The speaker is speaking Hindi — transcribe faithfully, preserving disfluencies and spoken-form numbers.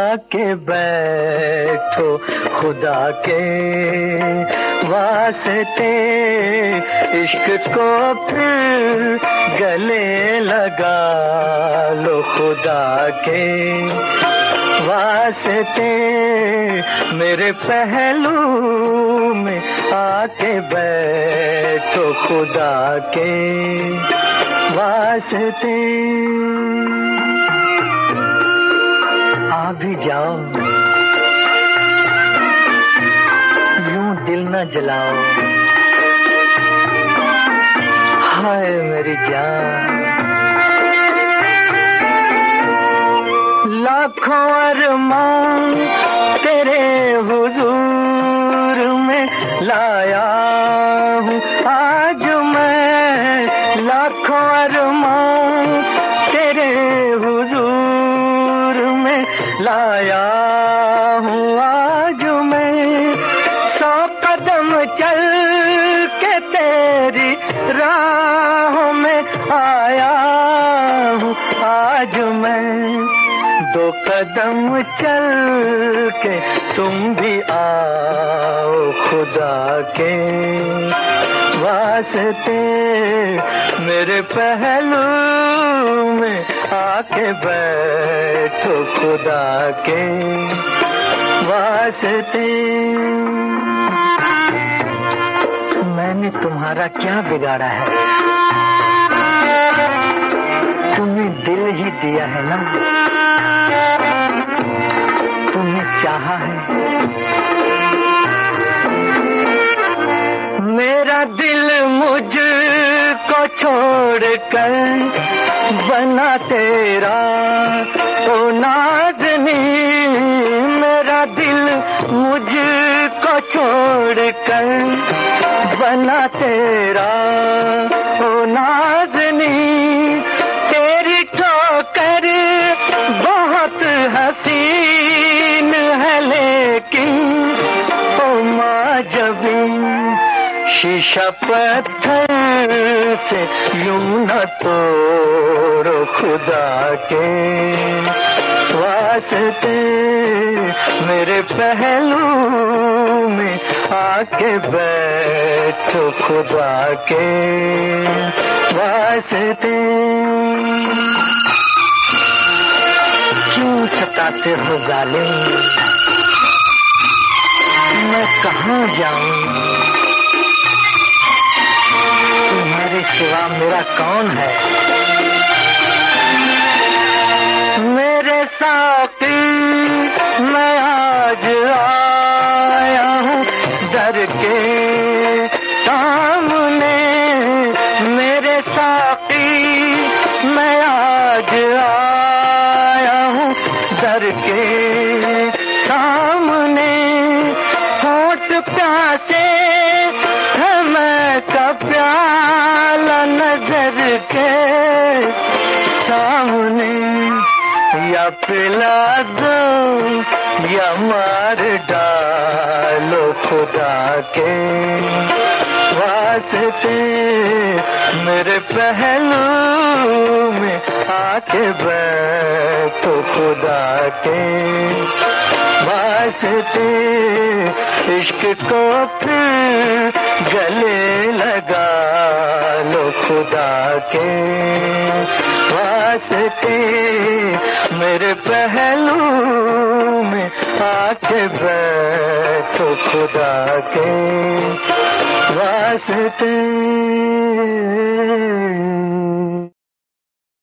आके बैठो खुदा के वास्ते, इश्क को फिर गले लगा लो खुदा के वास्ते। मेरे पहलू में आके बैठो खुदा के वास्ते। आ भी जाओ, यूं दिल न जलाओ, हाय मेरी जान। लाखों अरमान तेरे हुजूर में लाया हूँ आज मैं, लाखों अरमान तेरे हुजूर में लाया हूँ आज मैं। सौ कदम चल के तेरी राहों में आया हूँ आज मैं। दो कदम चल के तुम भी आओ खुदा के वास्ते, मेरे पहलू में आके बैठो खुदा के वास्ते। मैंने तुम्हारा क्या बिगाड़ा है, तुम्हें दिल ही दिया है ना, तुमने चाहा है। मेरा दिल मुझको छोड़कर बना तेरा ओ नाज़नी, मेरा दिल मुझको छोड़कर बना तेरा ओ नाज़नी। तेरी ठोकर बहुत हसीन है लेकिन ओ माजबी, शीशा पत्थर से यूं न तोड़ो खुदा के वास्ते। मेरे पहलू में आके बैठो खुदा के वास्ते। क्यों सताते हो जालिम, मैं कहाँ जाऊं, तुम्हारे सिवा मेरा कौन है। मेरे साथी मैं आज आया हूँ दर के सामने, मेरे साथी मैं आज आया हूँ दर के सामने। होठ प्यासे मैं का प्याला नजर के सामने, या पिला दो या मार डालो खुदा के वास्ते। मेरे पहलू में आके बैठो खुदा के वास्ते, इश्क को फिर गले लगा लो खुदा के वास्ते। मेरे पहलू में आके बैठो खुदा के वास्ते।